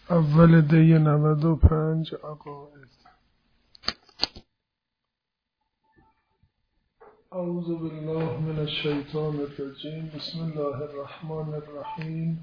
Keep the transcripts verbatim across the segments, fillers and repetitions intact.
اول دی نود و پنج عقاید. اعوذ بالله من الشیطان الرجیم. بسم الله الرحمن الرحیم.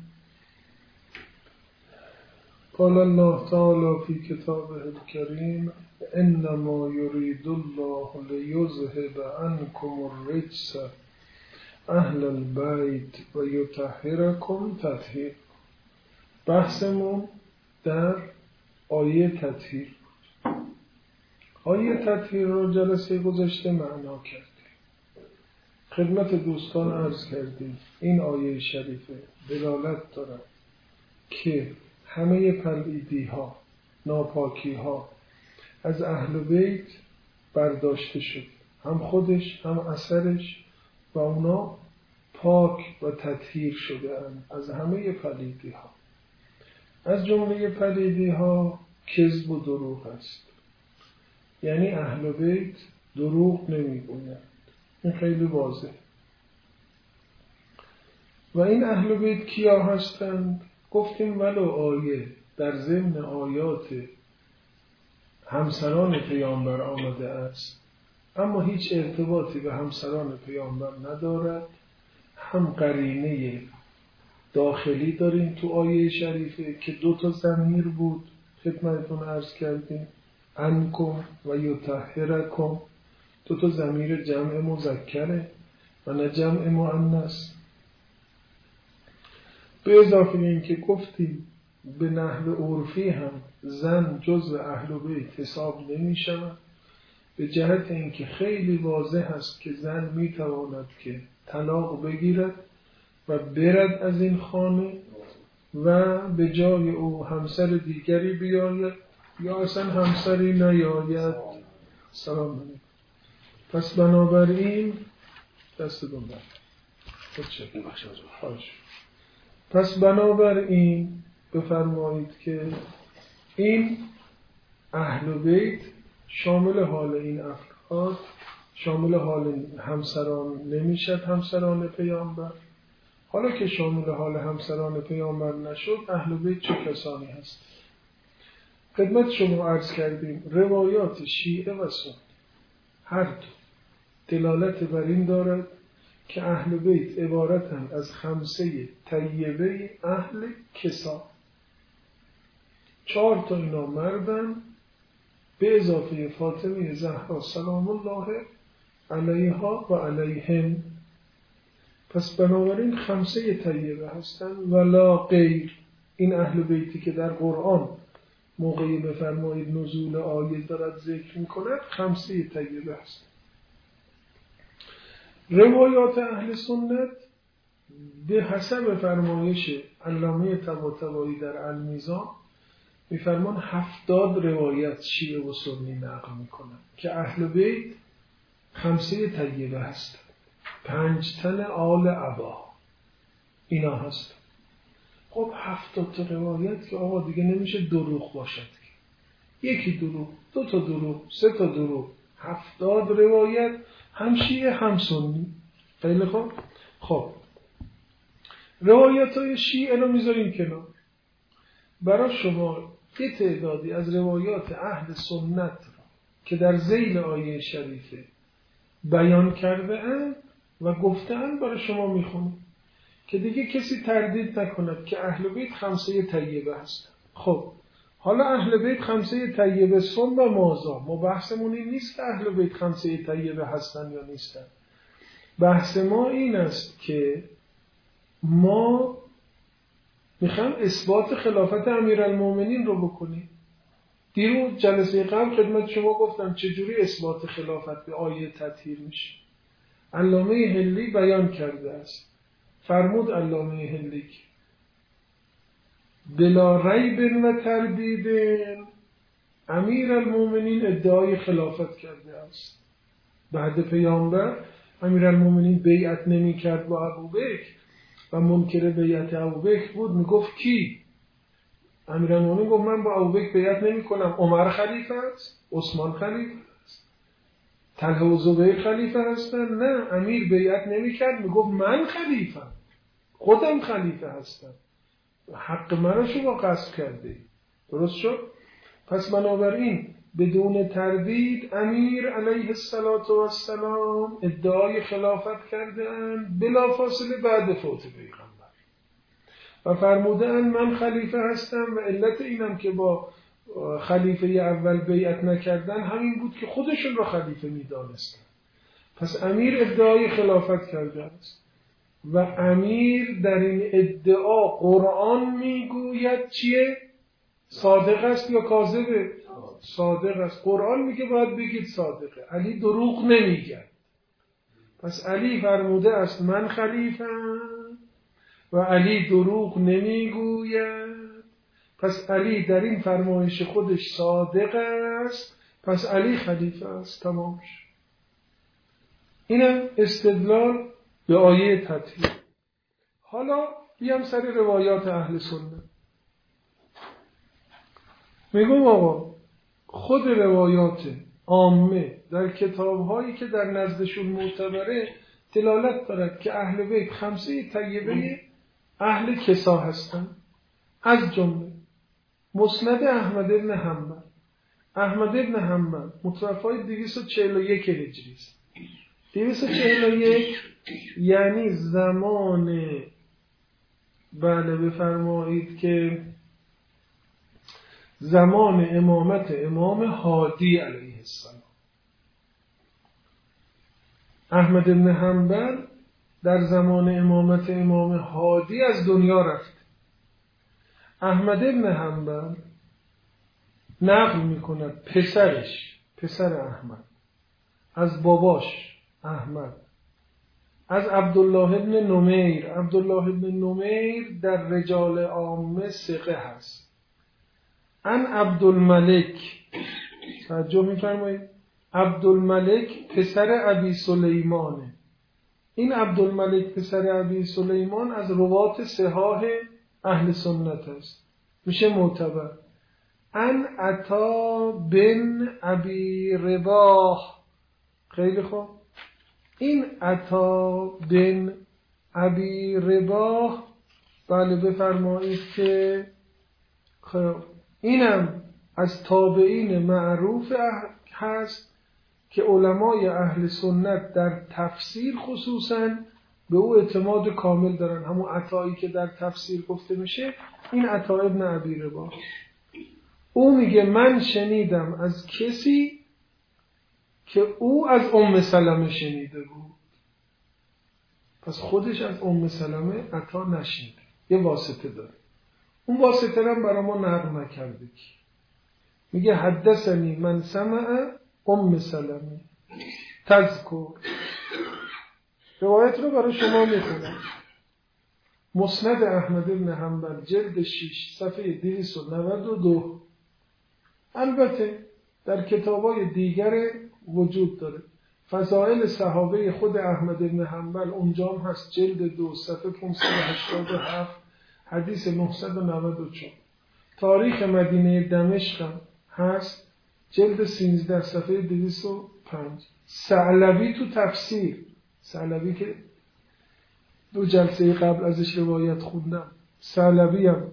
قال الله تعالی فی کتابه الکریم انما یرید الله لیذهب عنکم الرجس اهل البیت و یطهرکم تطهیرا. بحثمون در آیه تطهیر بود. آیه تطهیر رو جلسه گذشته معنا کردیم. خدمت دوستان عرض کردیم این آیه شریفه دلالت دارد که همه پلیدی ها، ناپاکی ها از اهل بیت برداشته شد، هم خودش هم اثرش، و اونا پاک و تطهیر شده اند از همه پلیدی ها. از جمله پلیدی ها کذب و دروغ است، یعنی اهل بیت دروغ نمیگویند. این خیلی واضح. و این اهل بیت کیا هستند؟ گفتیم ولو آیه در ضمن آیات همسران پیامبر آمده است، اما هیچ ارتباطی به همسران پیامبر ندارد. هم قرینه داخلی داریم تو آیه شریفه که دو تا ضمیر بود، خدمتتون عرض کردیم، عنکم و یطهرکم، دو تا ضمیر جمع مذکره و نه جمع مؤنث. به اضافه این که گفتیم به نحو عرفی هم زن جزو اهل بیت حساب نمی شود، به جهت اینکه خیلی واضح است که زن می تواند که طلاق بگیرد و برد از این خانه و به جای او همسر دیگری بیاید یا اصلا همسری نیاید. سلام علیکم. پس بنابراین دست دنبال پس بنابراین بفرمایید که این اهل بیت شامل حال این افراد، شامل حال همسران نمیشد، همسران پیامبر. حالا که شامل حال همسران پیامبر نشد، اهل بیت چه کسانی هست؟ خدمت شما عرض کردیم روایات شیعه و سنی هر دو دلالت بر این دارد که اهل بیت عبارتند از خمسه طیبه اهل کسا. چهار تا اینا مردن به اضافه فاطمه زهرا سلام الله علیها و علیهم. پس بنابراین خمسه طیبه هستن ولا غیر. این اهل بیتی که در قرآن موقعی بفرمایید نزول آیه دارد ذکر میکند خمسه طیبه هستن. روایات اهل سنت به حسب فرمایش علامه طباطبایی در المیزان میفرمان هفتاد روایت شیعه و سنی نقل میکنن که اهل بیت خمسه طیبه هستن. پنج تن آل عبا اینا هست. خب هفتاد تا روایت که آقا دیگه نمیشه دروغ باشد، یکی دروغ، دو تا دروغ، سه تا دروغ، هفتاد روایت هم شیعه هم سنی. خیلی خوب. خب روایت های شیعه رو میذاریم کنار. برای شما یه تعدادی از روایات اهل سنت رو که در ذیل آیه شریفه بیان کرده اند و گفتن برای شما میخونم که دیگه کسی تردید نکند که اهل بیت خمسه طیبه هستن. خب حالا اهل بیت خمسه طیبه سن و مازا، ما بحثمون این نیست که اهل بیت خمسه طیبه هستن یا نیستن. بحث ما این است که ما میخوایم اثبات خلافت امیرالمومنین رو بکنیم. دیروز جلسه قبل خدمت شما گفتم چجوری اثبات خلافت به آیه تطهیر میشه. علامه هلی بیان کرده است. فرمود علامه هلی بلا ریب و تردید امیرالمومنین ادعای خلافت کرده است. بعد پیامبر امیرالمومنین بیعت نمی کرد با ابوبکر و منکر بیعت ابوبکر بود. میگفت کی؟ امیرالمومنین گفت من با ابوبکر بیعت نمی کنم. عمر خلیفه است، عثمان خلیفه است، طلحه و زبیر خلیفه هستن. نه، امیر بیعت نمی کرد، میگفت من خلیفه، خودم خلیفه هستم، حق منو شما غصب کرده. درست شد؟ پس بنابراین بدون تردید امیر علیه السلام ادعای خلافت کردند بلافاصله بعد فوت پیغمبر و فرمودند من خلیفه هستم و علت اینم که با خلیفه اول بیعت نکردن همین بود که خودشون رو خلیفه می‌دانستند. پس امیر ادعای خلافت کرده است و امیر در این ادعا قرآن میگوید چیه؟ صادق است یا کاذبه؟ صادق است. قرآن میگه باید بگید صادقه. علی دروغ نمیگه. پس علی فرموده است من خلیفه‌ام و علی دروغ نمیگوید. پس علی در این فرمایش خودش صادق است. پس علی خلیفه است. تمام شد. اینم استدلال به آیه تطهیر. حالا بیام سر روایات اهل سنت. میگم آقا خود روایات عامه در کتاب‌هایی که در نزدشون معتبره دلالت دارد که اهل بیت خمسه طیبه اهل کسا هستند. از جمله مسند احمد بن حنبل. احمد بن حنبل متوفای دویست و چهل و یک هجری است. دویست و چهل و یک یعنی زمان، بله بفرمایید که زمان امامت امام هادی علیه السلام. احمد بن حنبل در زمان امامت امام هادی از دنیا رفت. احمد بن حنبل نقل میکند پسرش، پسر احمد، از باباش احمد، از عبدالله بن نمیر. عبدالله بن نمیر در رجال عامه ثقه هست. ان عبدالملک، توجه میفرمایید، عبدالملک پسر ابی سلیمانه. این عبدالملک پسر ابی سلیمان از روات صحاح اهل سنت است، میشه معتبر. ان عطا بن ابی رباح. خیلی خوب. این عطا بن ابی رباح بله بفرمایید که خب اینم از تابعین معروف هست که علمای اهل سنت در تفسیر خصوصاً به او اعتماد کامل دارن. همون عطایی که در تفسیر گفته میشه این عطا ابن ابی رباح. او میگه من شنیدم از کسی که او از ام سلمه شنیده بود. پس خودش از ام سلمه عطا نشنیده، یه واسطه داره. اون واسطه هم برای ما نقل نکرده کی. میگه حدثنی من سمع ام سلمه تذکر. روایت رو برای شما میخونم. مسند احمد بن حنبل جلد شش صفحه دویست و نود و دو. البته در کتابای دیگر وجود داره. فضائل صحابه خود احمد بن حنبل اونجا هم هست، جلد دو صفحه پانصد و هشتاد و هفت حدیث نهصد و نود و چهار. تاریخ مدینه دمشق هم هست، جلد سیزده صفحه دویست و پنج. ثعلبی تو تفسیر، ثعلبی که دو جلسه قبل ازش روایت خوندم، ثعلبی هم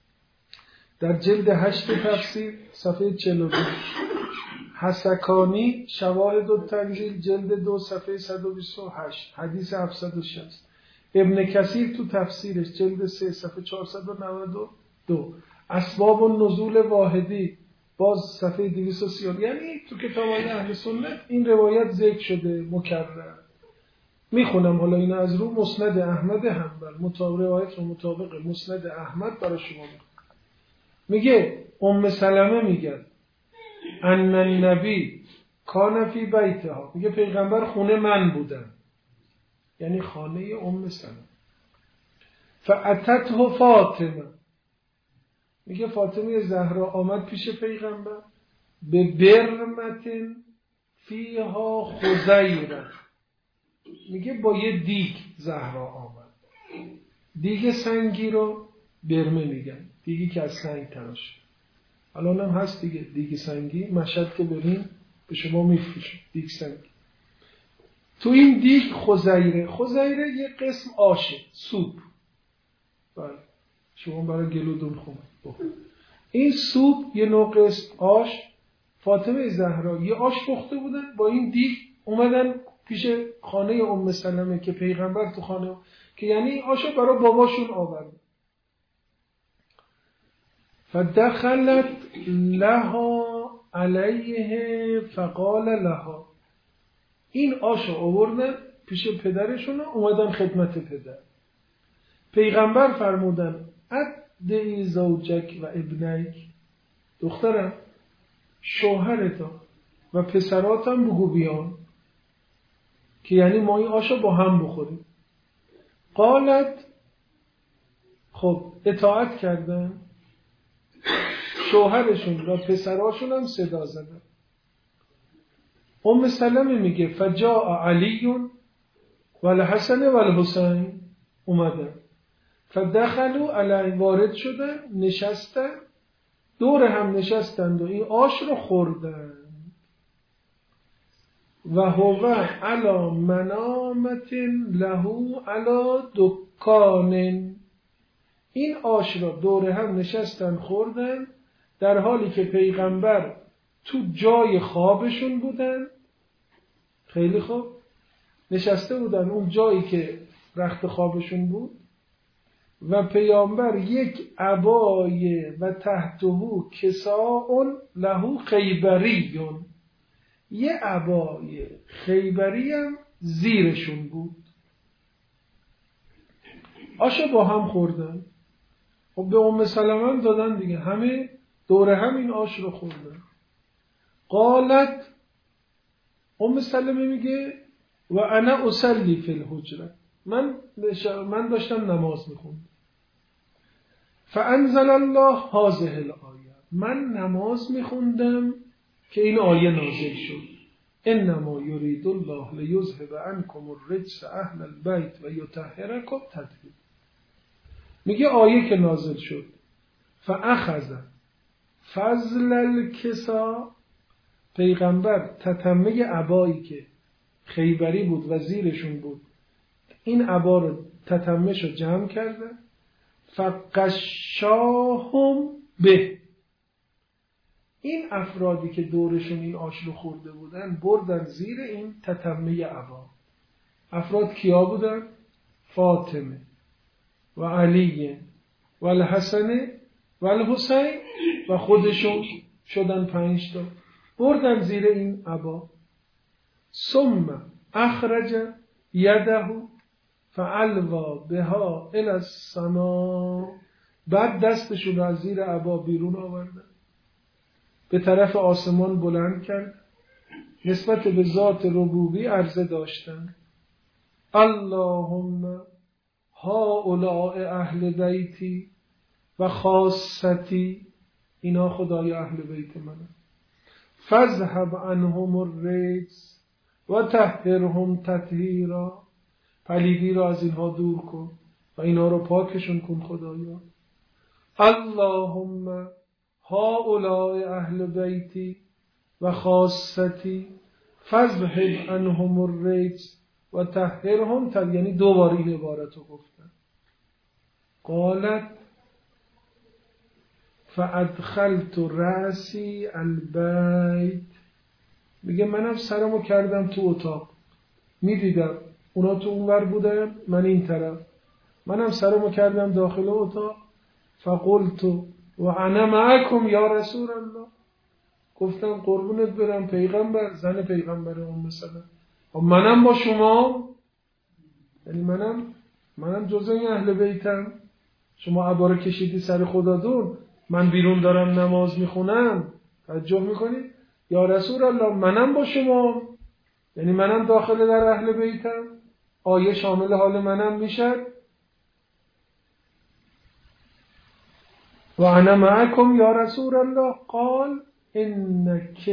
در جلد هشت تفسیر صفحه چهل و دو. حسکانی شواهد التنزیل جلد دو صفحه صد و بیست و هشت حدیث هفتصد و شصت. ابن کثیر تو تفسیرش جلد سه صفحه چهارصد و نود و دو. اسباب النزول واحدی باز صفحه دویست و سی. یعنی تو کتاب‌های اهل سنت این روایت ذکر شده مکرر. میخونم حالا این از رو مسند احمد حنبل، مطابق روایت رو مطابق مسند احمد برای شما میگم. میگه ام سلمه میگه ان النبی کان فی بیتها، میگه پیغمبر خونه من بودن، یعنی خانه ام سلمه. فاتته فاطمه، میگه فاطمه زهرا آمد پیش پیغمبر به برمتن فیها خزیره، میگه با یه دیگ زهرا آمد. دیگ سنگی رو برمه میگن، دیگی که از سنگ تراش. الان هم هست دیگه دیگ سنگی، مشهد که برین به شما میفروشه دیگ سنگی. تو این دیگ خزیره، خزیره یه قسم آشه، سوپ. بله شما برای گلودون خوب. این سوپ یه نوع قسم آش، فاطمه زهرا یه آش پخته بودن، با این دیگ اومدن پیش خانه ام سلمه که پیغمبر تو خانه، که یعنی آشو برای باباشون آورد. فدخلت لها علیه فقال لها، این آشو آوردن پیش پدرشون، اومدن خدمت پدر. پیغمبر فرمودن ادعی زوجک و ابنیک، دخترم شوهرتا و پسراتم بگو بیان که یعنی ما این آشو با هم بخوریم. قالت، خب اطاعت کردن، شوهرشون و پسراشون هم صدا زدن. ام سلمه میگه فجاء علی و الحسن و الحسین، اومدن فدخلوا علی، وارد شدن، نشستن، دور هم نشستند و این آش رو خوردن. و هو علی منامت له علی دکان، این آش را دور هم نشستن خوردن در حالی که پیغمبر تو جای خوابشون بودن. خیلی خوب نشسته بودن اون جایی که رخت خوابشون بود و پیامبر یک عبای و تحته کساء له خیبریون، یه عبای خیبری هم زیرشون بود. آشو با هم خوردن. خب به ام سلمه دادن دیگه، همه دوره هم این آش رو خوردن. قالت، ام سلمه میگه و انا اصلی فی الحجره، من من داشتم نماز میخوندم. فانزل الله هذه الآیه، من نماز میخوندم که این آیه نازل شد. انما یرید الله لیذهب عنکم الرجس اهل البیت و یطهرکم تطهیرا. میگه آیه که نازل شد فاخذ فضل الکسا، پیغمبر تتمه عبایی که خیبری بود و زیرشون بود، این عبا رو تتمهش رو جمع کرده. فقشاهم به، این افرادی که دورشون این آش رو خورده بودن بردن زیر این تتمه عبا. افراد کیا بودن؟ فاطمه و علی و الحسن و الحسین و خودشون شدن پنج تا، بردن زیر این عبا. ثم اخرج یده فعلوا بها الى السماء، بعد دستشون رو از زیر عبا بیرون آوردن، به طرف آسمان بلند کرد، نسبت به ذات ربوبی عرضه داشتن اللهم هؤلاء اهل بیتی و خاصتی، اینا خدای اهل بیت منه، فاذهب عنهم الرجس و طهرهم تطهیرا، پلیدی را از اینها دور کن و اینا رو پاکشون کن خدایا. اللهم هؤلاء اهل بیتی و خاصتی فاذهب عنهم الرجس و طهرهم تطهیرا، یعنی دوباره این عبارت رو گفتن. قالت فادخلت رأسی البیت، میگه منم سرمو کردم تو اتاق، میدیدم اونا تو اونور بودن من این طرف، منم سرمو کردم داخل اتاق. فقلت و انا معکم یا رسول الله، گفتم قربونت برم پیغمبر، زن پیغمبر ام سلمه، منم با شما، یعنی منم منم جزء این اهل بیتم، شما عباره کشیدی سر خداتون، من بیرون دارم نماز میخونم، توجه میکنید یا رسول الله منم با شما، یعنی منم داخل در اهل بیتم، آیه شامل حال منم میشه. و انا معکم یا رسول الله قال انک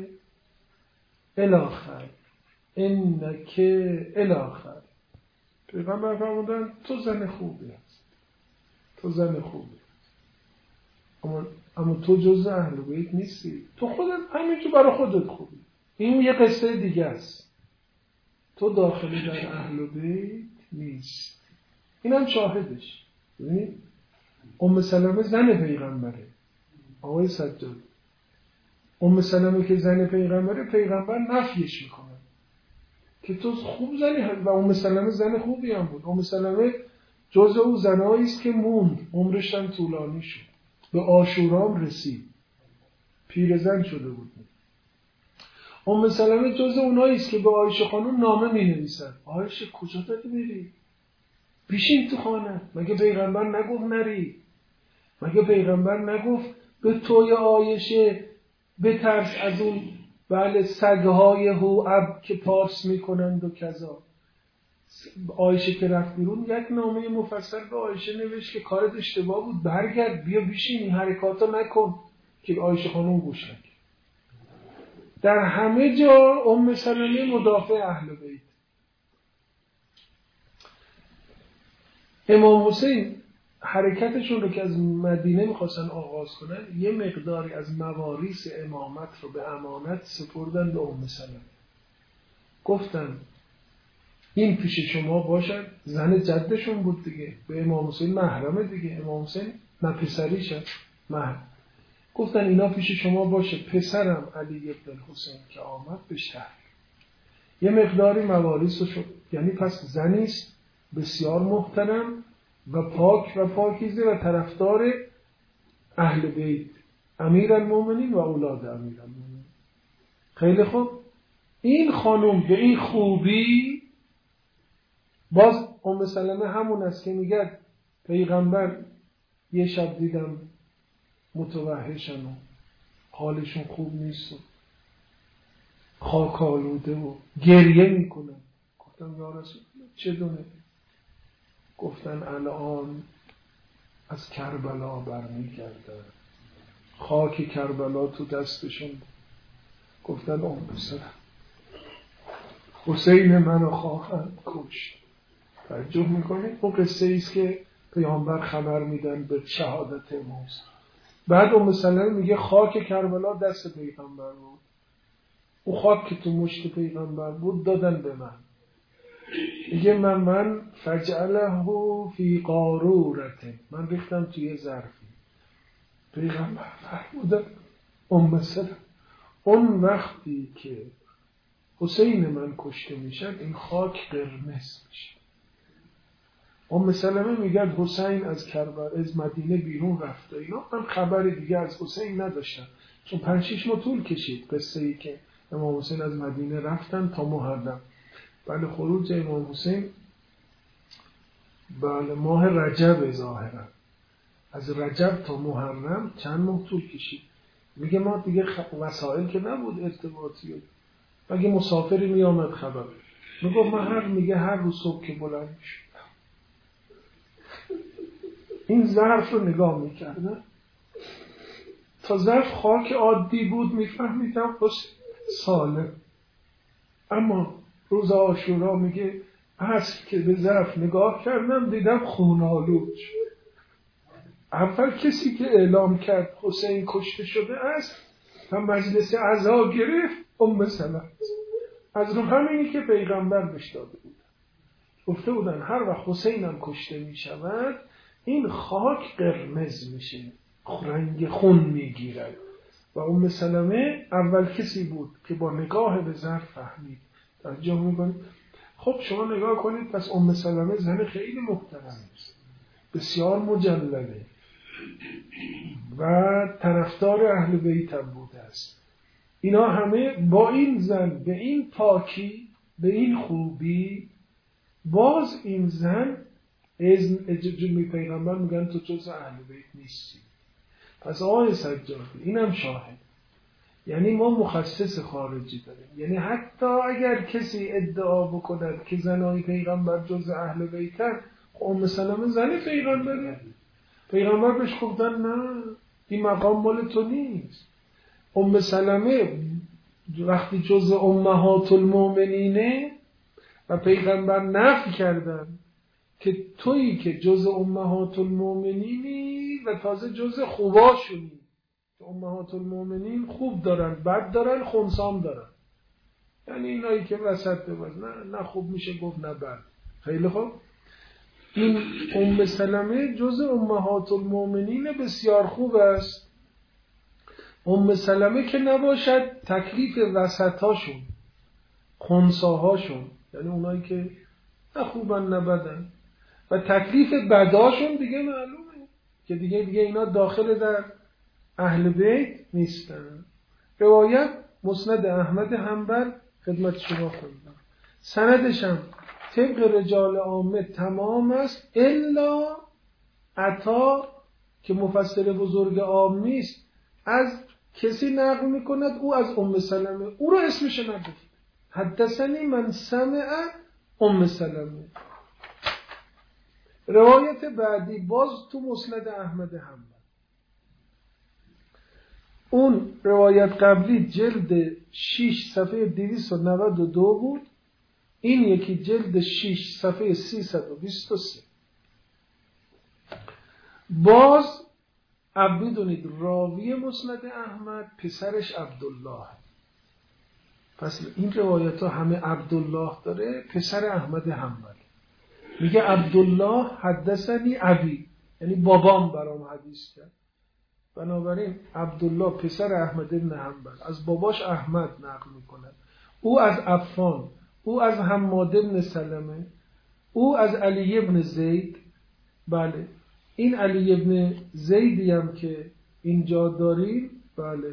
الی خیر، انک الی خیر. پیغمبر فرمودن تو زن خوبی هست، تو زن خوبی هست، اما, اما تو جزء اهل بیت نیستی، تو خودت همین برای خودت خوبی. این یه قصه دیگه است، تو داخلی در اهل بیت نیست. اینم شاهدش. ببینید ام سلمه زن پیغمبره، آقای سجاد، ام سلمه که زن پیغمبره، پیغمبر نفیش میکنه که تو خوب زنی، و ام سلمه زن خوبی هم بود. ام سلمه جز او زنایی است که موند، عمرش هم طولانی شد، به عاشورام رسید، پیرزن شده بود. ام سلمه جز اونایی است که به عایشه خانم نامه می‌نویسن: عایشه کجا داری میری؟ بشین تو خانه. مگه پیغمبر نگفت نری؟ مگه پیغمبر نگفت به توی عایشه بترس از اون بله سگهای هوعب که پارس میکنند و کذا؟ عایشه که رفت بیرون یک نامه مفصل به عایشه نوشت که کارت اشتباه بود، برگرد، بیا بشین، این حرکاتا نکن، که عایشه خانم گوش نکرد. در همه جا ام سلمه مدافع اهل بیت. امام حسین حرکتشون رو که از مدینه میخواستن آغاز کنن، یه مقداری از مواریث امامت رو به امانت سپردن به ام سلمه. گفتن این پیش شما باشد، زن جدشون بود دیگه، به امام حسین محرمه دیگه، امام حسین نه پسریشه محرم. گفتن اینا پیش شما باشه، پسرم علی ابن الحسین که آمد به شهر. یه مقداری مواریث رو شد، یعنی پس زنیست بسیار محترم و پاک و پاکیزه و طرفدار اهل بیت، امیرالمومنین و اولاد امیرالمومنین. خیلی خوب، این خانم به این خوبی، باز ام سلمه همون است که میگه پیغمبر یه شب دیدم متوحشن و حالشون خوب نیست و خاک آلوده و گریه میکنن. گفتم یا رسول چه دونه؟ گفتن الان از کربلا برمیگردن، خاک کربلا تو دستشون. گفتن ام سلمه حسین منو خواهند کشت. توجه میکنید؟ اون قصه ایست که پیامبر خبر میدن به شهادت موسی. بعد ام سلمه میگه خاک کربلا دست پیغمبر بود، او خاک که تو مشت پیغمبر بود دادن به من. میگه من من فجعله فی قارورته، من ریختم توی ظرفی. پیغمبر فرمودن ام سلمه اون وقتی که حسین من کشته میشن این خاک قرمز میشه. ام سلمه میگه حسین از کربلا از مدینه بیرون رفته، اینا من خبر دیگه از حسین نداشتم، چون پنج شش ماه طول کشید قصه ای که امام حسین از مدینه رفتن تا محرم. بله خروج امام حسین بله ماه رجب ظاهرا، از رجب تا محرم چند ماه طول کشید. میگه ما دیگه خ... وسایل که نبود ارتباطی، مگه مسافری میامد خبر میگه من هر میگه هر روز صبح که بلند میشد این ظرف رو نگاه میکردن، تا ظرف خاک عادی بود میفهمیدم حسین سالم. اما روز عاشورا میگه عصر که به ظرف نگاه کردم دیدم خون‌آلود شد. اول کسی که اعلام کرد حسین کشته شده است و مجلس عزا گرفت ام سلمه، از رو همینی که پیغمبر بهش داده بود. گفته بودن هر وقت حسینم کشته می شود این خاک قرمز میشه، رنگ خون میگیرد. و ام سلمه اول کسی بود که با نگاه به ظرف فهمید. توجه میکنید؟ خب شما نگاه کنید، پس ام سلمه زن خیلی محترمی است، بسیار مجلله و طرفدار اهل بیت هم بوده است. اینا همه با این زن به این پاکی، به این خوبی، باز این زن از جمعی پیغمبر میگن تو جز اهل بیت نیستی. پس آقای سجادی اینم شاهد. یعنی ما مخصص خارجی داریم، یعنی حتی اگر کسی ادعا بکند که زنای پیغمبر جز اهل بیتن، ام سلمه زن پیغمبره، پیغمبر بهش گفتن نه این مقام مال تو نیست. ام سلمه وقتی جز امهات المؤمنینه و پیغمبر نفی کردن که تویی که جز امهات المؤمنینی و تازه جز خوباشونی، که امهات المؤمنین خوب دارن، بد دارن، خنثام دارن، یعنی اینایی که وسط بباز، نه نه خوب میشه گفت نه بد. خیلی خوب، این ام سلمه جز امهات المؤمنین بسیار خوب است ام سلمه که نباشد تکلیف وسطاشون، خنثاهاشون، یعنی اونایی که نه خوبن نه بدن، و تکلیف بداشون دیگه معلومه که دیگه دیگه اینا داخل در اهل بیت نیستن. روایت مسند احمد حنبل خدمت شما خوندم، سندش هم طبق رجال عامه تمام است الا عطا که مفسر بزرگ عامی است از کسی نقل میکند او از ام سلمه، او رو اسمش نگفت، حدثنی من سمع ام سلمه. روایت بعدی باز تو مسند احمد حنبل، اون روایت قبلی جلد شش صفحه دویست و نود و دو بود، این یکی جلد شش صفحه سیصد و بیست و سه. باز بدونید راوی مسند احمد پسرش عبدالله، پس این روایت ها همه عبدالله داره، پسر احمد حنبل. میگه عبدالله حدثنی ابی، یعنی بابام برام حدیث کرد. بنابراین عبدالله پسر احمد بن حنبل از باباش احمد نقل میکنه، او از عفان، او از حماد بن سلمه، او از علی بن زید. بله این علی بن زیدی هم که اینجا داریم، بله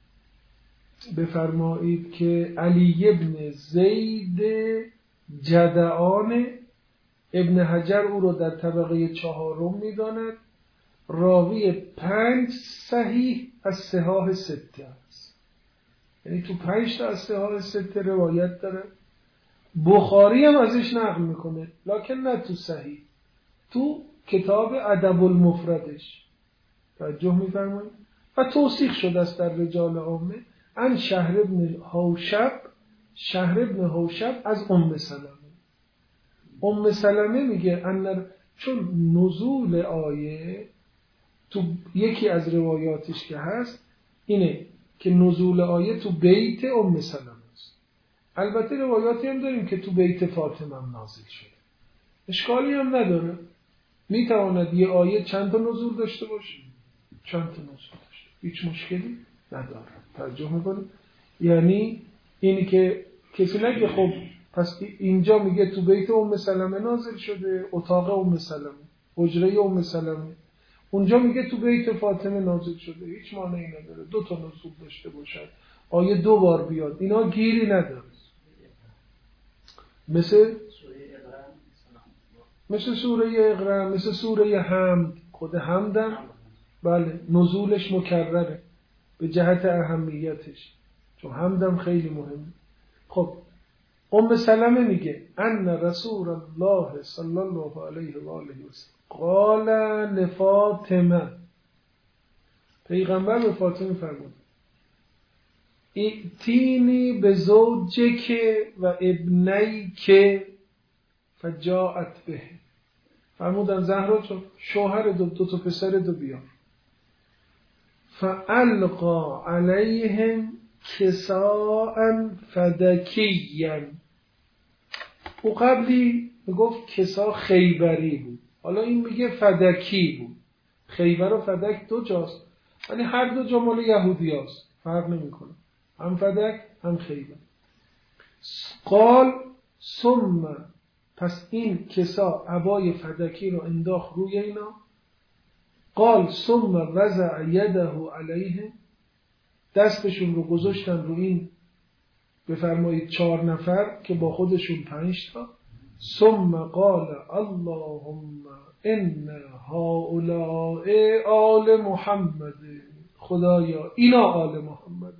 بفرمایید که علی بن زید جدعان، ابن حجر او رو در طبقه چهارم میداند، راوی پنج صحیح از صحاح سته است، یعنی تو پنج تا از صحاح سته روایت داره. بخاری هم ازش نقل میکنه لکن نه تو صحیح، تو کتاب ادب المفردش توجه میفرمایید، و توثیق شده است در رجال عامه ان شهر ابن حوشب، شهر ابن حوشب از ام سلمه. ام سلمه میگه ان چون نزول آیه تو یکی از روایاتش که هست اینه که نزول آیه تو بیت ام سلمه است. البته روایاتی هم داریم که تو بیت فاطمه هم نازل شده، اشکالی هم نداره، میتواند یه آیه چند تا نزول داشته باشه، چند تا نزول داشته، هیچ مشکلی نداره. توجه میکنید؟ یعنی اینی که کسی نگه خب پس اینجا میگه تو بیت ام سلمه نازل شده، اتاق ام سلمه، حجره ام سلمه، اونجا میگه تو بیت فاطمه نازل شده، هیچ معنی نداره دو تا نزول داشته باشد، آیه دو بار بیاد، اینا گیری نداره. مثل مثل سوره اقرا، مثل سوره حمد، خود حمدم بله نزولش مکرره به جهت اهمیتش، چون حمدم خیلی مهمه. خب ام سلمه میگه ان رسول الله صلی الله علیه و آله و سلم قال لفاطمه، پیغمبر به فاطمه فرمود ائتینی بزوجک و ابنیک فجاءت به، فرمودن زهرا چون شوهر دو, دو تا پسر دو بیار، فالقا علیهم کساء فدکیا، او قبلی میگفت کسا خیبری بود، حالا این میگه فدکی بود. خیبر و فدک دو جاست ولی هر دو جا مال یهودی هست، فرق نمی کنه، هم فدک هم خیبر. قال ثم، پس این کسا عبای فدکی رو انداخت روی اینا. قال ثم وضع یده علیه، دستشون رو گذاشتن رو این بفرمایید چهار نفر که با خودشون پنج تا. ثم قال اللهم ان هؤلاء آل محمد، خدایا اینا آل محمد،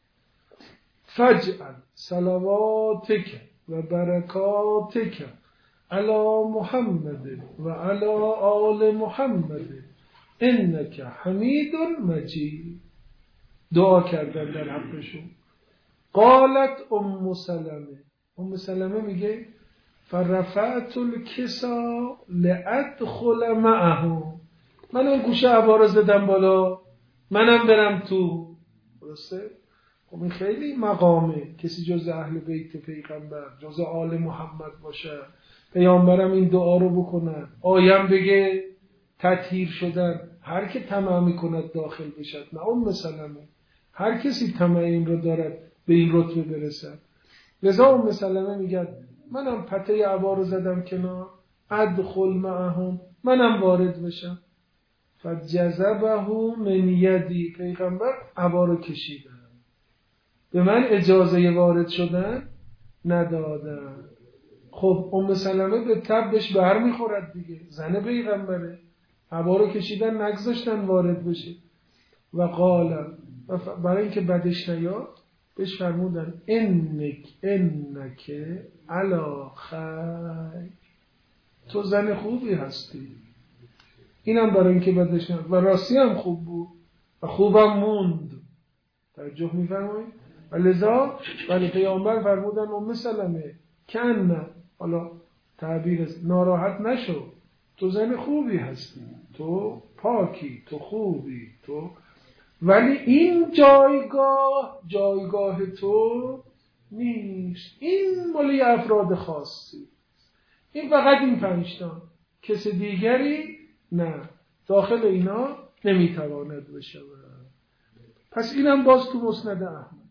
فجعل صلواتک و برکاتک علی محمد و علی آل محمد انک حمید مجید. دعا کردن در حقشون. قالت ام سلمه، ام سلمه میگه فرفعت الکسا لادخل معه، من اون گوشه عبا رو زدم بالا منم برم تو. درسته؟ خب این خیلی مقامه، کسی جز اهل بیت پیغمبر جز آل محمد باشه، پیامبرم این دعا رو بکنن، آیم بگه تطهیر شدن، هر که طمع میکند داخل بشد. نه ام سلمه هر کسی طمع این رو دارد به این رتبه برسد. لذا ام سلمه میگه منم پته عبا رو زدم کنار، ادخل معهم، منم وارد بشم. فجذبه من یدی، پیغمبر عبا رو کشیدن، به من اجازه وارد شدن ندادن. خب ام سلمه به تبش بر میخورد دیگه، زن پیغمبره، عبا رو کشیدن نگذاشتن وارد بشه. و قال، برای اینکه بدش نیاد بهش فرمودن انک انک علی خیر، تو زن خوبی هستی. اینم برای اینکه بدش نیاد، و راستی هم خوب بود و خوبم موند. توجه میفرمایید؟ و لذا ولی پیامبر فرمودن ام سلمه کن، حالا تعبیر ناراحت نشو، تو زن خوبی هستی، تو پاکی، تو خوبی، تو ولی این جایگاه جایگاه تو نیست، این مالی افراد خاصی، این فقط این پنجتان، کس دیگری نه، داخل اینا نمیتواند بشه. پس اینم باز تو مسند احمد.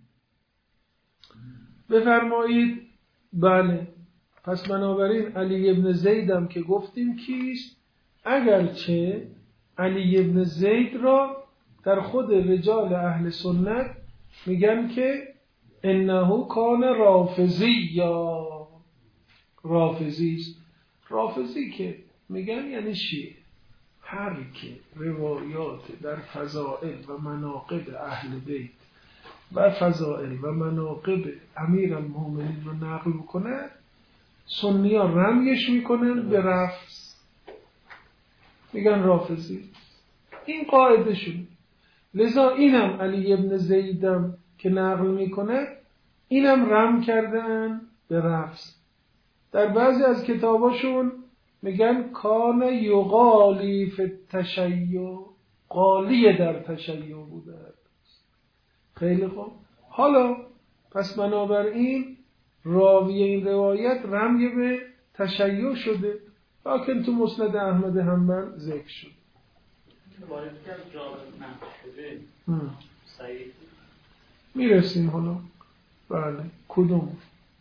بفرمایید بله. پس بنابراین علی ابن زیدم که گفتیم کیست، اگرچه علی ابن زید را در خود رجال اهل سنت میگن که انه کان رافضی، یا رافضی است. رافضی که میگن یعنی شیعه، هر که روایات در فضائل و مناقب اهل بیت و فضائل و مناقب امیرالمومنین رو نقل بکنه، سنی ها رمیش میکنن به رفض، میگن رافضی. این قاعده شد. لذا اینم علی ابن زیدم که نقل میکنه، اینم رم کردن به رفض. در بعضی از کتاباشون میگن کان یقالی فی التشیع، قالی در تشیع بوده. خیلی خوب. حالا پس بنابراین راوی این روایت رمی به تشیع شده، لیکن تو مسند احمد حنبل ذکر شد. وارد کرد جا نقش شده سعید میرسیم حالا. بله کدوم؟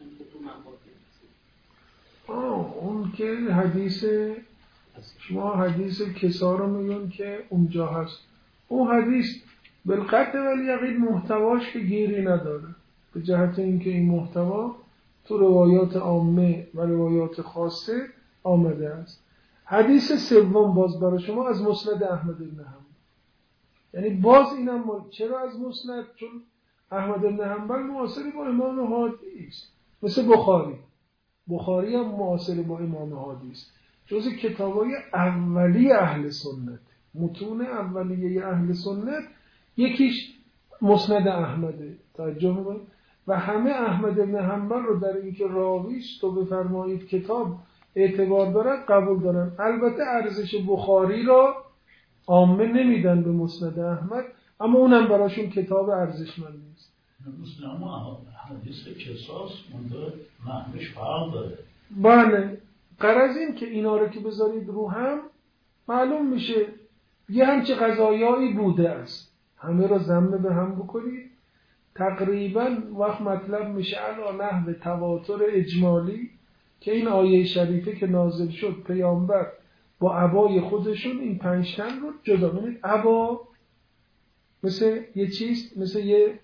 آه اون که حدیث شما حدیث کسا رو میگن که اونجا هست. اون حدیث بالقطع ولی یقین محتواش که گیری نداره، به جهت اینکه این محتوا تو روایات عامه و روایات خاصه آمده است. حدیث سوم باز برای شما از مسند احمد بن حنبل، یعنی باز اینم چرا از مسند؟ چون احمد بن حنبل معاصر با امام هادی است، مثل بخاری. بخاری هم معاصر با امام هادی است، جز کتابای اولیه اهل سنت، متون اولیه اهل سنت یکیش مسند احمده. توجه می‌کنید؟ و همه احمد بن حنبل رو در اینکه راویش تو بفرمایید کتاب اعتبار دارد قبول دارن. البته ارزش بخاری را عامه نمیدن به مسند احمد، اما اونم براشون کتاب ارزشمند نیست. مسلم حدیث کساس منده معنیش فرق داره. بله، غرض این که اینا رو که بذارید رو هم معلوم میشه یه همچه قضایایی بوده است، همه رو ضم به هم بکنید تقریبا وقت مطلب میشه علا نحو تواتر اجمالی که این آیه شریفه که نازل شد پیامبر با عبای خودشون این پنج تن رو جدا. ببینید عبا مثل یه چیز، مثل یه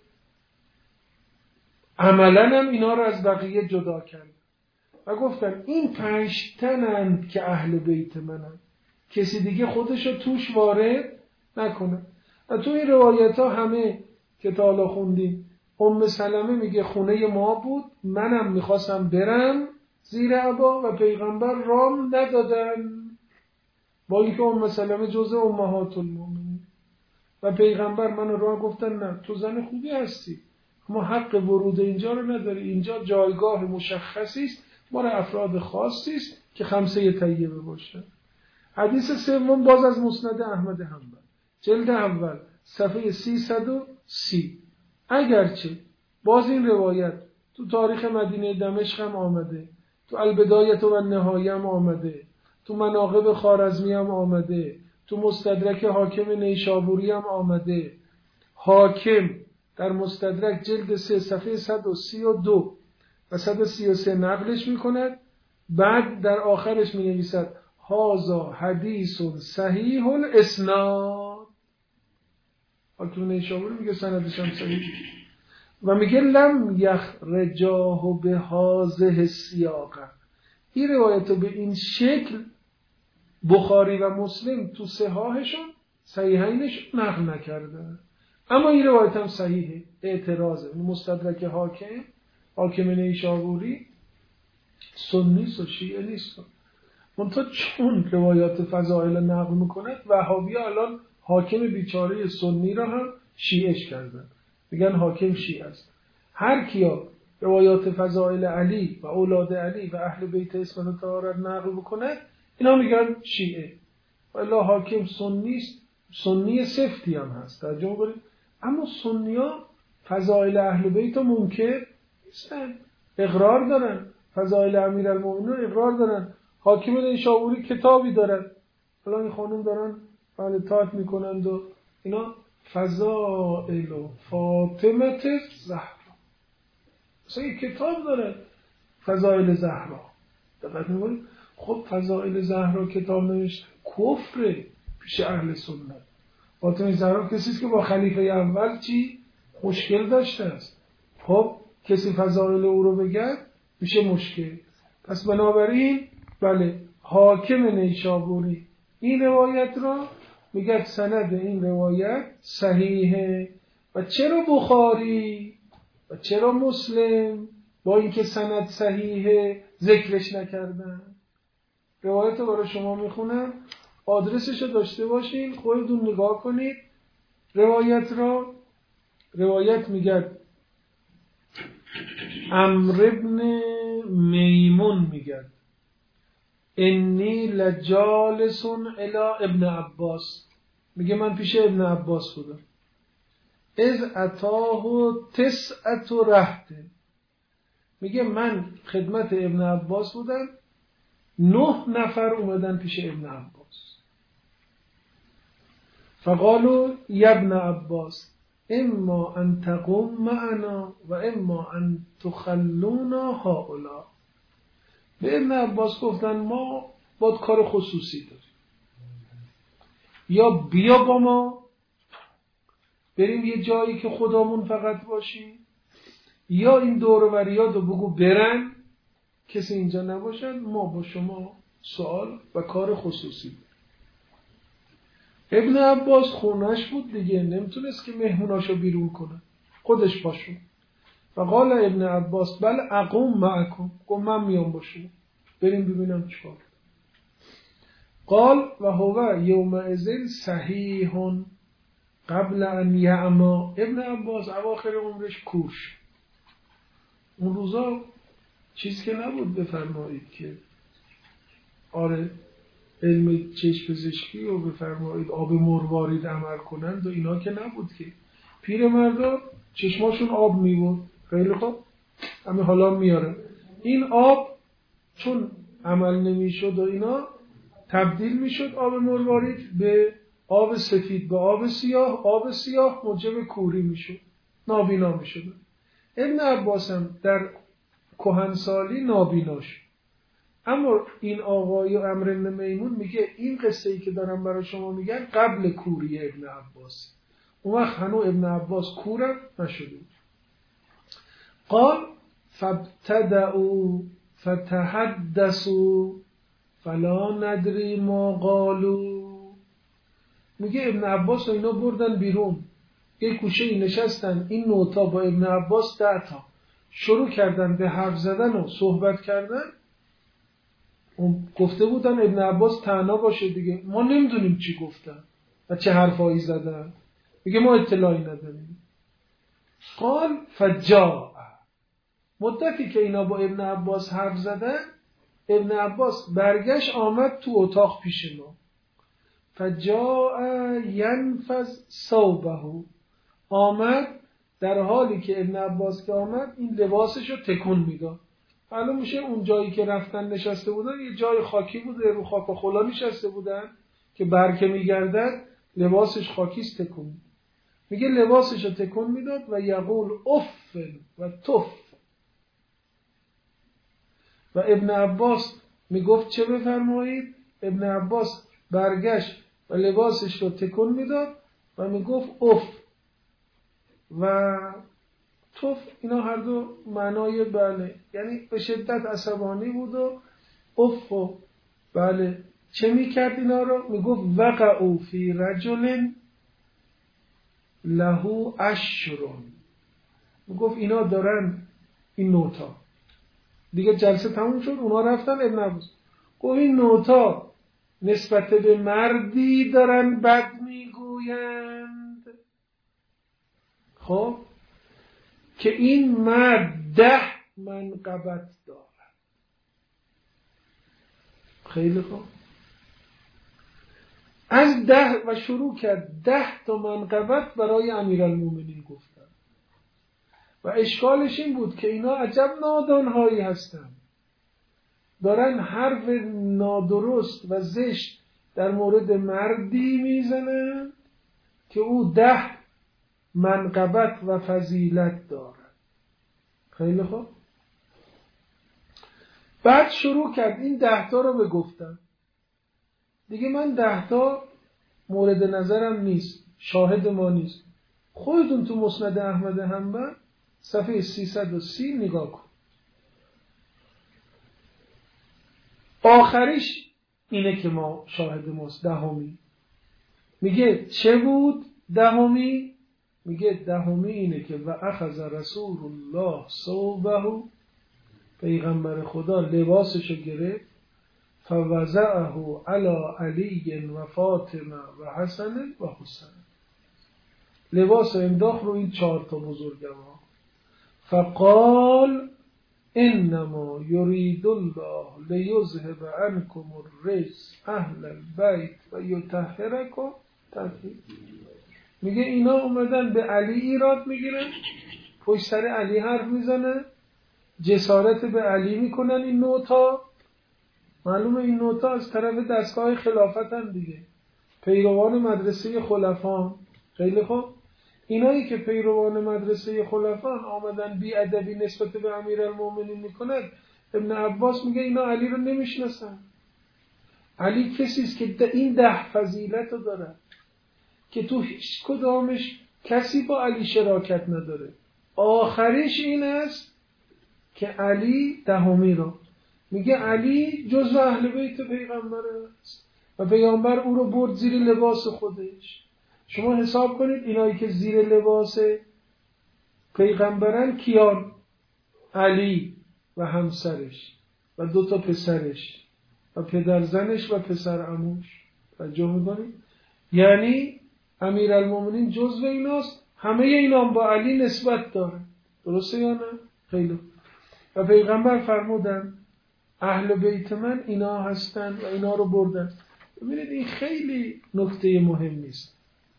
عملا هم اینا رو از بقیه جدا کرد و گفتن این پنج تنند که اهل بیت منن، کسی دیگه خودشو توش وارد نکنه. و تو این روایت ها همه که تا حالا خوندیم، ام سلمه میگه خونه ما بود، منم میخواستم برم زیر عبا و پیغمبر رام ندادن، با اینکه ام سلمه جزء امهات المؤمنین و پیغمبر منو راه گفتن نه تو زن خوبی هستی، ما حق ورود اینجا رو نداری، اینجا جایگاه مشخصی است، ما را افراد خاصی است که خمسه طیبه باشه. حدیث سوم باز از مسند احمد حنبل، جلد اول صفحه سیصد و سی. اگرچه باز این روایت تو تاریخ مدینه دمشق هم آمده، تو البدایه و النهایه هم آمده، تو مناقب خوارزمی هم آمده، تو مستدرک حاکم نیشابوری هم آمده. حاکم در مستدرک جلد سه صفحه صد و سی و دو و صد و سی و سه نقلش میکند. بعد در آخرش می نویسد هازا حدیث صحیح الاسناد. حاکم نیشابوری میگه سندش هم صحیح و میگه لم یخرجاه به هذه السیاق. این روایت به این شکل بخاری و مسلم تو صحاحشون صحیحینشون نقل نکرده، اما این روایت هم صحیحه. اعتراضه مستدرک حاکم حاکم نیشابوری سنیست و شیعه نیست. منتها چون روایات فضائل نقل میکند وهابی الان حاکم بیچاره سنی را هم شیعش کردن، میگن حاکم شیعه است. هر کیا روایات فضائل علی و اولاد علی و اهل بیت اسم و طهارت نقل بکند اینا میگن شیعه. والا حاکم سنیست، سنی سفتی هم هست در جمهوری، اما سنیا فضائل اهل بیت منکر نیستن، اقرار دارن. فضائل امیرالمومنین اقرار دارن. حاکم نیشابوری کتابی دارن، حالا این خانم دارن بله تایپ میکنند و اینا فضائل و فاطمه زهرا، مثلا این کتاب دارن فضائل زهرا. دقت میکنید؟ خب فضائل زهرا کتاب نوشته کفره پیش اهل سنت. فاطمه زهرا کسی است که با خلیفه اول چی مشکل داشته است. خب کسی فضائل او رو بگه میشه مشکل. پس بنابراین بله حاکم نیشابوری این روایت را میگه سند این روایت صحیحه. و چرا بخاری و چرا مسلم با اینکه سند صحیحه ذکرش نکردن؟ روایت رو برای شما میخونم، آدرسش رو داشته باشین، خودتون نگاه کنید روایت را. روایت میگه عمرو بن میمون میگه انی لجالس الی ابن عباس، میگه من پیش ابن عباس بودم. از اتاه تسعت رهط، میگه من خدمت ابن عباس بودم، نه نفر اومدن پیش ابن عباس. فقالوا یا ابن عباس اما ان تقوم معنا و اما ان تخلونا هؤلاء. به ابن عباس گفتن ما باید کار خصوصی داریم، یا بیا با ما بریم یه جایی که خدامون فقط باشیم، یا این دور و بریاد رو بگو برن کسی اینجا نباشن، ما با شما سوال و کار خصوصی داریم. ابن عباس خونش بود دیگه، نمیتونست که مهموناشو بیرون کنه، خودش باشون. فقال ابن عباس بل اقوم معکم، گفت من میام باشون بریم ببینم چیکار. قال و هو یومئذ صحیح قبل ان یعما. ابن عباس اواخر عمرش کوش، اون روزا چیز که نبود بفرمایید که آره علم چشم پزشکی و بفرمایید آب مروارید عمل کنند و اینا که نبود که. پیر مردا چشماشون آب میبود، خیلی خوب همه حالا میاره. این آب چون عمل نمیشد و اینا تبدیل میشد آب مروارید به آب سفید، به آب سیاه، آب سیاه موجب کوری میشد، نابینا میشد. ابن عباس هم در کهنسالی نابینا شد. اما این آقای عمرو بن میمون میگه این قصه ای که دارم برای شما میگن قبل کوری ابن عباس، اون وقت هنوز ابن عباس کورم نشده. قال فابتدعوا فتحدثوا فلا ندری ما قالوا. میگه ابن عباس و اینا بردن بیرون، یه کوچه ای نشستن، این نوتا با ابن عباس ده تا شروع کردن به حرف زدن و صحبت کردن. اون گفته بودن ابن عباس تنها باشه دیگه، ما نمیدونیم چی گفتن و چه حرفایی زدن، میگه ما اطلاعی نداریم. قال فجاء، مدتی که اینا با ابن عباس حرف زدن ابن عباس برگشت آمد تو اتاق پیش ما. فجاء ینفذ ثوبه، آمد در حالی که ابن عباس که آمد این لباسش رو تکون میداد. معلوم میشه اون جایی که رفتن نشسته بودن یه جای خاکی بوده، رو خاک و خلا نشسته بودن که برکه میگردد لباسش خاکیست تکون. میگه لباسش رو تکون میداد و یقول اف و تف. و ابن عباس میگفت چه بفرمایید؟ ابن عباس برگشت و لباسش رو تکون میداد و میگفت اف و تف. اینا هر دو معنای بله، یعنی به شدت عصبانی بود و اف و بله. چه میکرد اینا رو؟ میگفت وقعوا فی رجل له اشرون. میگفت اینا دارن این نوتا دیگه. جلسه تموم شد، اونا رفتن. ابن عباس گفت این نوتا نسبت به مردی دارن بد میگویند، خب که این مرد ده منقبت دارد. خیلی خوب. از ده و شروع کرد ده تا منقبت برای امیرالمومنین گفتن و اشکالش این بود که اینا عجب نادانهایی هستن، دارن حرف نادرست و زشت در مورد مردی میزنن که او ده منقبت و فضیلت دارد. خیلی خوب. بعد شروع کرد این ده تا رو بگفتن. دیگه من ده تا مورد نظرم نیست، شاهد ما نیست. خودتون تو مسند احمد حنبل صفحه سیصد و سی نگاه کن. آخریش اینه که ما شاهد ماست. دهمی میگه چه بود؟ دهمی میگه دهمی اینه که و اخذ رسول الله ثوبه، پیغمبر خدا لباسشو گرفت، فوضعه علی علی و فاطمه و حسن و حسین، لباس انداخت رو این چهار تا بزرگوار. فقال انما یرید الله لیذهب عنکم الرجس اهل البیت و یطهرکم تطهیرا. میگه اینا اومدن به علی ایراد میگیرن، پشت سر علی حرف میزنن، جسارت به علی میکنن. این نوتا معلومه این نوتا از طرف دستگاه خلافتن دیگه، پیروان مدرسه خلفان. خیلی خوب. اینایی که پیروان مدرسه خلفان آمدن بی ادبی نسبت به امیرالمومنین میکنن، ابن عباس میگه اینا علی رو نمیشناسن. علی کسی است که این ده فضیلت رو داره که تو هیچ کدامش کسی با علی شراکت نداره. آخریش این است که علی دهمی رو میگه علی جزو اهل بیت پیغمبر است و پیغمبر او رو برد زیر لباس خودش. شما حساب کنید اینایی که زیر لباس پیغمبرن کیان؟ علی و همسرش و دو تا پسرش و پدرزنش و پسر عموش. توجه می‌کنید؟ یعنی امیرالمومنین جزو ایناست. همه اینا با علی نسبت داره. درسته یا نه؟ خیلی. و پیغمبر فرمودن اهل بیت من اینا هستن و اینا رو بردن. ببینید این خیلی نکته مهمی است.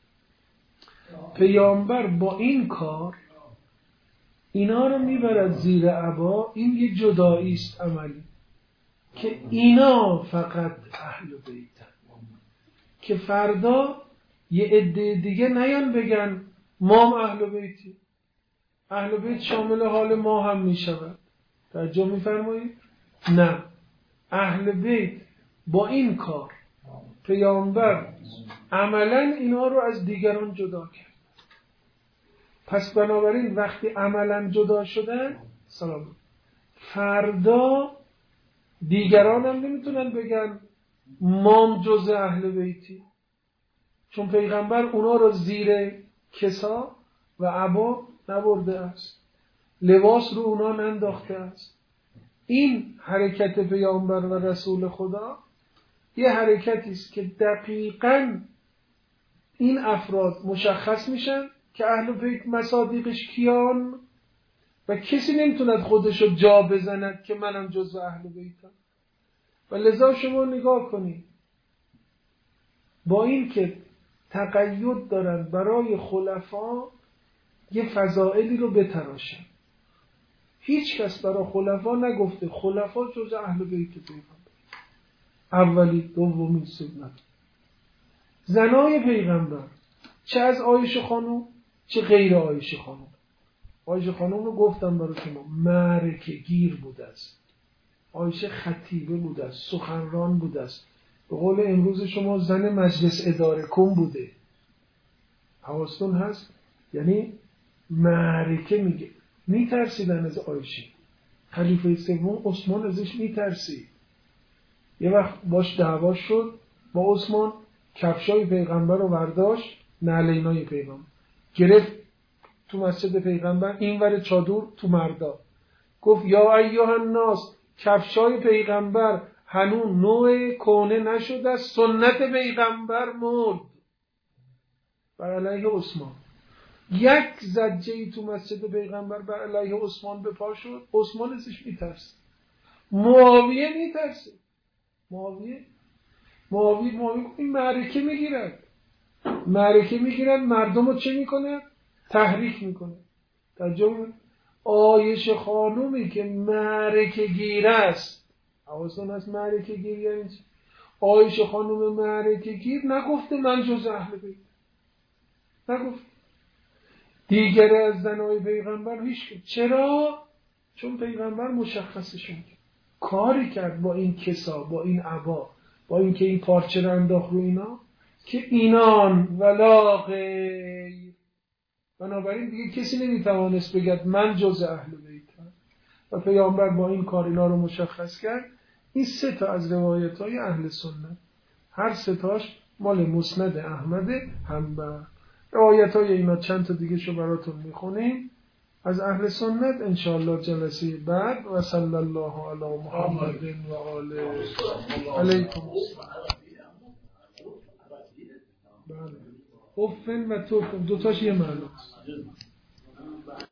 پیامبر با این کار اینا رو میبرد زیر عبا. این یه جدایی است عملی که اینا فقط اهل بیتن، که فردا یه عده دیگه نیان بگن ما هم اهل بیتی. اهل بیت شامل حال ما هم میشود. توجه میفرمایید؟ نه، اهل بیت با این کار پیامبر عملا اینا رو از دیگران جدا کرد. پس بنابراین وقتی عملا جدا شدن، سلام، فردا دیگران هم نمیتونن بگن ما جز اهل بیتی، چون پیغمبر اونا رو زیر کسا و عبا نبرده است، لباس رو اونا ننداخته است. این حرکت پیامبر و رسول خدا یه حرکتی است که دقیقاً این افراد مشخص میشن که اهل بیت مصادیقش کیان و کسی نمیتوند خودشو جا بزند که منم جزو اهل بیتم. و لذا شما نگاه کنید، با این که تقید دارن برای خلفا یه فضائلی رو بتراشن، هیچ کس برای خلفا نگفته خلفا جزو اهل بیت پیغمبر. اولی، دومی، سومی. زنای پیغمبر چه از عایشه خانم چه غیر عایشه خانم. عایشه خانم رو گفتم برای شما معرکه گیر بوده است، عایشه خطیبه بوده است، سخنران بوده است، به قول امروز شما زن مجلس اداره کن بوده. حواستون هست؟ یعنی معرکه میگه. میترسیدن از عایشه. خلیفه سوم عثمان ازش میترسید. یه وقت باش دعوا شد با عثمان، کفشای پیغمبر رو برداشت، نعلینای پیغمبر گرفت تو مسجد پیغمبر، این ور چادر تو مردا، گفت یا ایها الناس، کفشای پیغمبر هنوز نوع کهنه نشده است، سنت پیغمبر مرد. بر علیه عثمان یک زجه ای تو مسجد پیغمبر بر علیه عثمان به پا شد. عثمان ازش میترسه. معاویه میترسه. معاویه معاویه معاویه این معرکه میگیرد معرکه میگیرد مردم رو چه میکنه؟ تحریک میکنه. ترجمه عایشه خانومی که معرکه گیر است. حواستون هست معرکه گیر یعنی چی؟ عایشه خانوم معرکه گیر نگفته من جز اهل بیت، نگفت. دیگر از زنای پیغمبر هیچ. چرا؟ چون پیغمبر مشخصشون کاری کرد با این کسا، با این عبا، با این که این پارچه رو انداخت رو اینا که اینان ولا غیر. بنابراین دیگه کسی نمیتوانست بگد من جز اهل بیتم و پیامبر با این کار اینا رو مشخص کرد. این سه تا از روایت های اهل سنت، هر سه تاش مال مسند احمد حنبل. روایت های اینا چند تا دیگه شو براتون میخونیم از اهل سنت انشاءالله جلسه بعد. و صلی الله علی محمد و آله علیکم السلام. افن و توفن دوتاش یه معنی است.